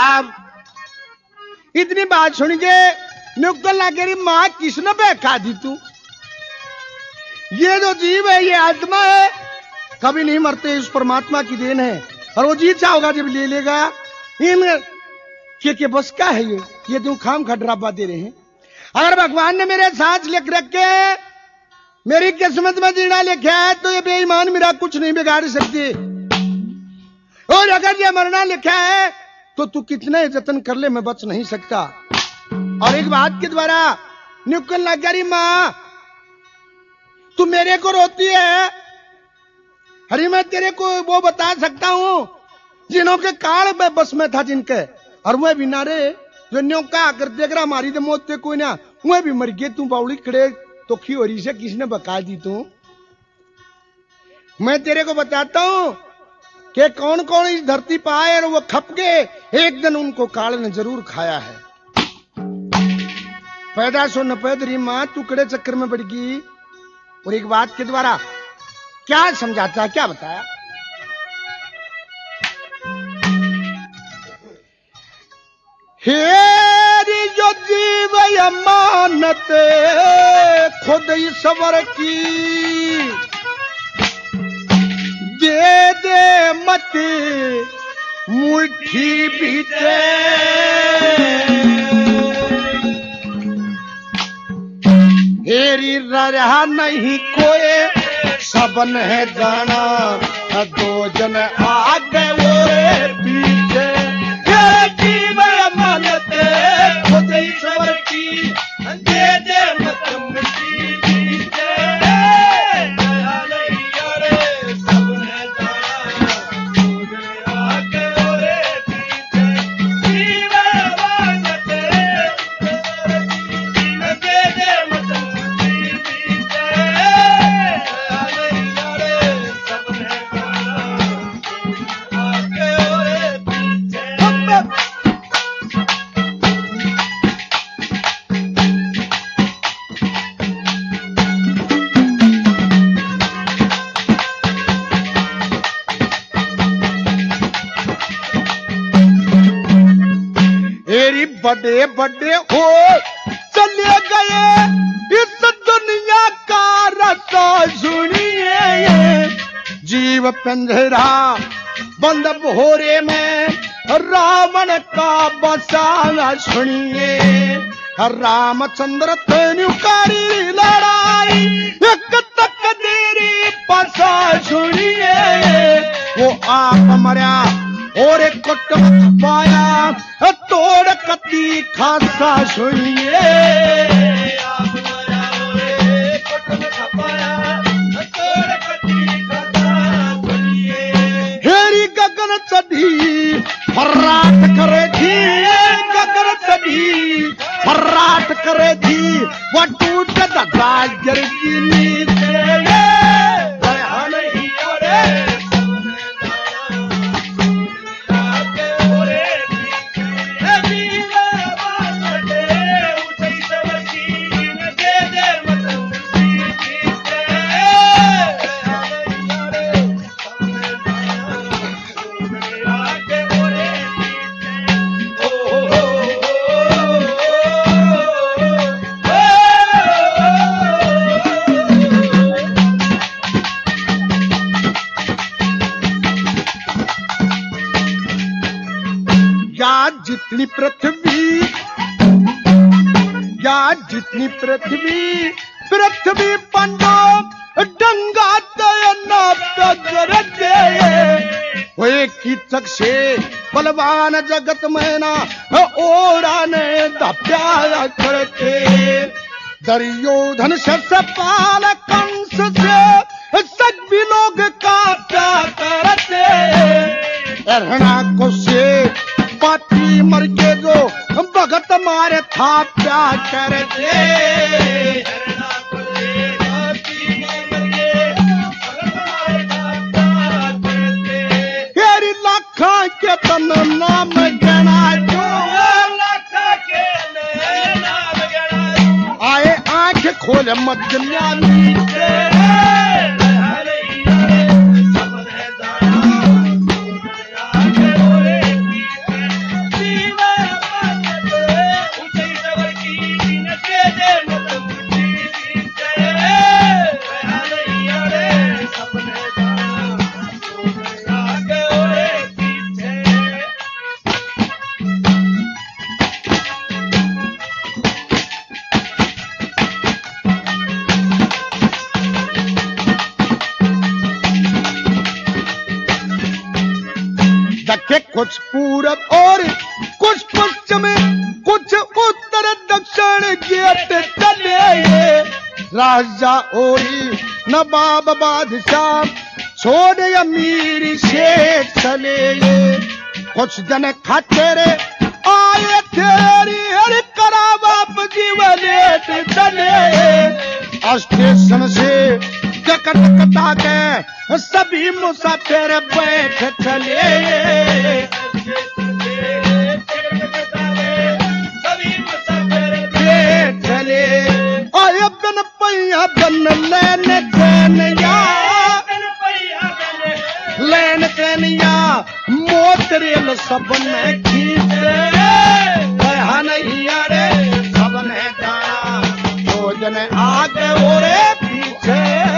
अब इतनी बात सुन के नुक्कड़ लगे री माँ किसने बैठा दी तू? ये जो जीव है ये आत्मा है, कभी नहीं मरते, इस परमात्मा की देन है। और वो जी चाहोगा जब ले लेगा। इन के बस का है ये तू खाम खा डरावा दे रहे हैं। अगर भगवान ने मेरे सांस लिख रखे, मेरी किस्मत में जीना लिखा है, तो ये बेईमान मेरा कुछ नहीं बिगाड़ सकते। और अगर ये मरना लिखा है तो तू कितने जतन कर ले, मैं बच नहीं सकता। और इस बात के द्वारा नुक्कड़ लग गई माँ तू मेरे को रोती है। अरे मैं तेरे को वो बता सकता हूं जिन्हों के काल में बस में था जिनके, और वह भी नारे जो न्यों का कर देख रहा हमारी तो मौत ते कोई ना, वह भी मर गए। तू बावड़ी खड़े तो खी हो रही से किसने बका दी तू? मैं तेरे को बताता हूं कि कौन कौन इस धरती पर आए और वो खप गए, एक दिन उनको काल ने जरूर खाया है। पैदा सो न पैदरी माँ टुकड़े चक्कर में पड़ गई। और एक बात के द्वारा क्या समझाता, क्या बताया? हेरी जो जीव अमानत खुद ही सवर की, दे दे मत मुट्ठी बीते। हेरी रहा नहीं कोई सबन है जाना, दो जन आगे वो पीछे। जीव अमानत खुद ही सवर की, दे दे मत मुट्ठी बीते। बड़े बड़े हो चले गए इस दुनिया का रसा सुनिए। जीव पिंजरा बंद भोरे में रावण का बसाना सुनिए। रामचंद्र तेनुकारी लड़ाई एक तकदीरी पसा सुनिए। वो आप मरा और एक कुटुंब पाया तोड़ कती खासा सुनिए। आप मरा और एक कुटुंब पाया तोड़ कती खासा सुनिए। हेरी गगन चढ़ी फर्राट करे थी, गगन चढ़ी फर्राट करे थी, वो टूट दगा गिरगी नीचे। जितनी पृथ्वी या जितनी पृथ्वी पृथ्वी पंडो डंगा वो एक ही तक से बलवान जगत में ना ओरा ने दप्या करते। दुर्योधन से सपाल कंस से सभी लोग काटा करते। हिरण्याकश से पाती मर के जो भगत मारे था क्या करते। तेरी लाखा के तन नाम गणा जो लाखा के नाम गणा आए आंख खोल मत नीचे। कुछ पूरब और कुछ पश्चिम, कुछ उत्तर दक्षिण गेट चले। राजा ओरी नवाब बादशाह छोड़ अमीर शेख चले। कुछ जन खचरे आए तेरी हर करा बाप जीवन चले। स्टेशन से टिकट कटा के सभी मुसाफिर बैठ चले। चले आए बिन पैया बन लेन चैनिया, लेन चैनिया मोतरेल सबने खींचे। कहा नहीं अरे सबने जाना भोजन आगे ओरे पीछे।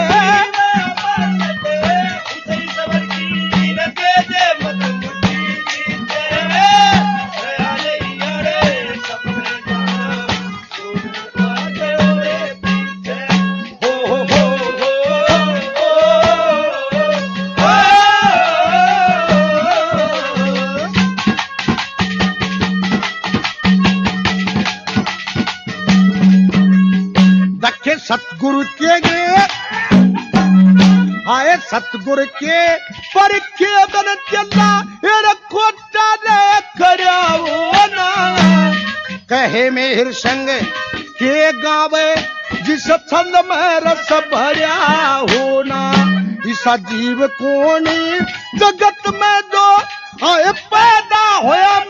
सतगुरु के गे आए सतगुरु के पर के बन चला खोटा ने कराओ ना। कहे मेहर संग के गावे जिस छंद में रस भरा होना। ईसा जीव कोनी जगत में जो आए पैदा होया